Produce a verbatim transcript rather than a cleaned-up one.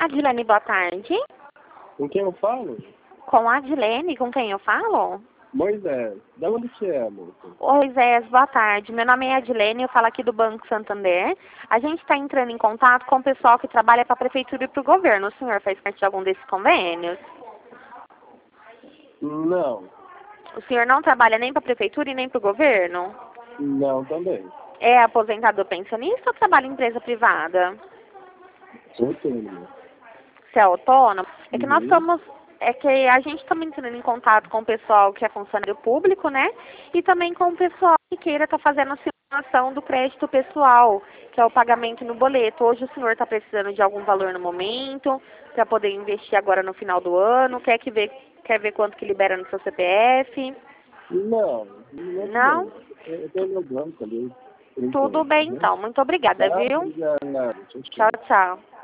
Adilene, boa tarde. Com quem eu falo? Com a Adilene, com quem eu falo? Moisés. Da onde que é, moça? Oi, Zé, boa tarde. Meu nome é Adilene, eu falo aqui do Banco Santander. A gente está entrando em contato com o pessoal que trabalha para a Prefeitura e para o governo. O senhor faz parte de algum desses convênios? Não. O senhor não trabalha nem para a Prefeitura e nem para o governo? Não, também. É aposentado pensionista ou trabalha em empresa privada? Sou autônomo. Você é autônomo? É que nós Uhum. estamos... É que a gente está entrando em contato com o pessoal que é funcionário público, né? E também com o pessoal que queira estar fazendo a simulação do crédito pessoal, que é o pagamento no boleto. Hoje o senhor está precisando de algum valor no momento, para poder investir agora no final do ano, quer, que ver, quer ver quanto que libera no seu C P F? Não, não. Não? não. Eu tenho meu banco ali. por Tudo enquanto, bem né? então. Muito obrigada, Tá? viu? Obrigado. Tchau, tchau. Tchau, tchau.